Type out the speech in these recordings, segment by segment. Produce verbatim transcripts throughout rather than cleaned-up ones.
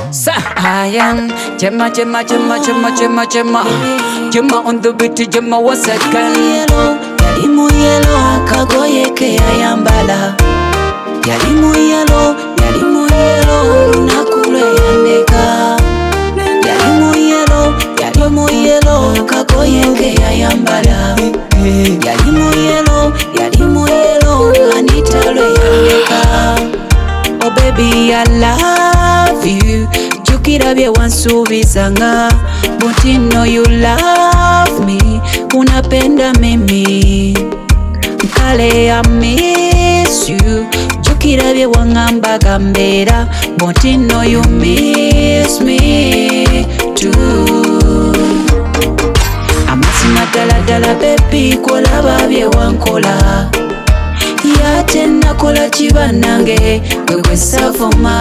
Sa I am Gemma, Gemma, Gemma, Gemma, Gemma, Gemma, Gemma on the beat, Gemma once again. Yellow, yalimu yellow, kagoye ke ayambala. Yalimu yellow, yalimu yellow, nakule yandeka. Yalimu yellow, yalimu yellow, kagoye ke ayambala. Yalimu yellow, yalimu yellow, Anita le yandeka. Oh baby, I love you. Jukira bye wansubizanga, but you know you love me. Unapenda mimi, kale I miss you. Jukira bye wangamba gambera, but you know you miss me too. Amazima dala dala baby, kolaba bye wankola. Yate nakola chibanange, kwe safoma.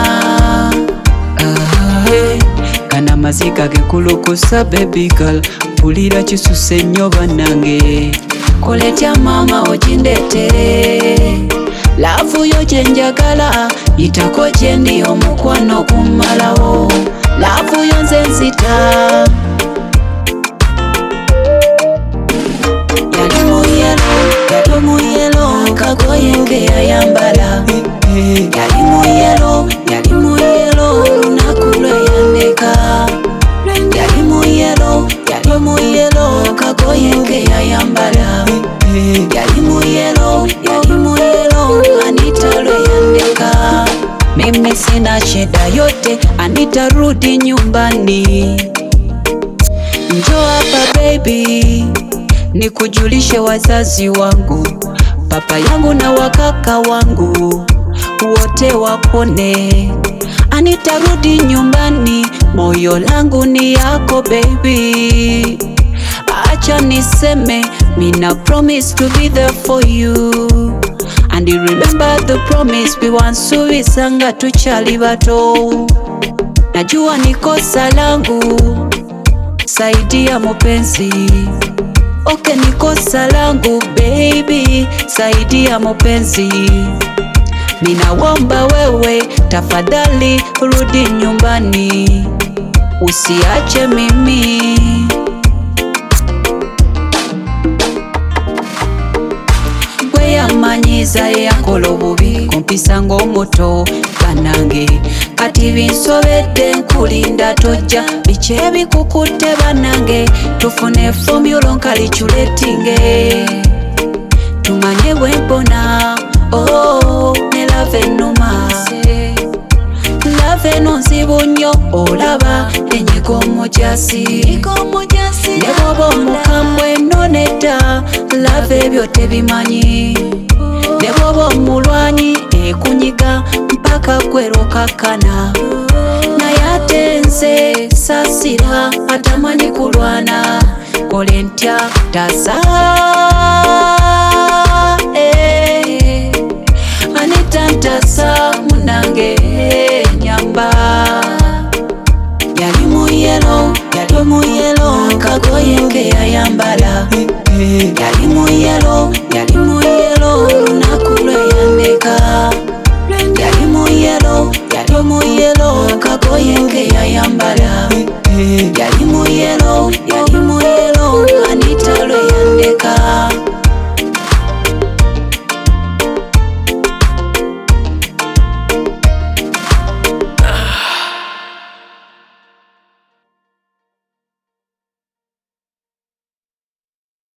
Hey, kana mazika ke kulukusa baby girl, pulira chisuse nnyo banange. Koletya mama okindetere, lavu yo gyenjagala, yitako gyendi omukwano kumalawo. Lavu yo nze nzita. Yalimu yellow, yalimu yellow, kagoye ke ayambala. Yalimu yellow, yalimu yellow, nakule yandeka. Yalimu yellow, yalimu yellow, kagoye ke ayambala. Yalimu yellow, yalimu yellow, Anita le yandeka. Mimi sina shida yote, Anita rudi nyumbani. Njoo hapa baby, nikujulishe wazazi wangu, papa yangu na wakaka wangu, wote wapone. Anita rudi nyumbani, moyo langu ni yako baby. Acha niseme, mina promise to be there for you. And you remember the promise we wansubizanga tuchali bato. Najua ni kosa langu, saidia mupenzi. Okay, ni kosa langu baby, saidia mupenzi. Minawomba wewe, tafadhali rudi nyumbani, usiache mimi. Gwe yamanyiza yakola obubi, kumpisa ng'omuto banange. Kati binsobedde nkulinda tojja, biki ebikukutte banange. Tufune formula nkaliculetinge, tumanye bwempona. Oh, ne love enuma, love eno nzibu nnyo, olaba enyigo omujasi. Ne bwoba omukambwe eno nedda, love ebyo tebimanyi. Ne bwoba omulwanyi ekunyiga mpaka gwerokakana. Naye ate nze saasira, atamanyi kulwana, kole ntya tasa. Anita ntasa munange nyamba. Yalimu yellow, yalimu yellow, kagoye ke ayambala. Yalimu yellow, yalimu yellow, nakule yandeka. Yalimu yellow, yalimu yellow, kagoye ke ayambala.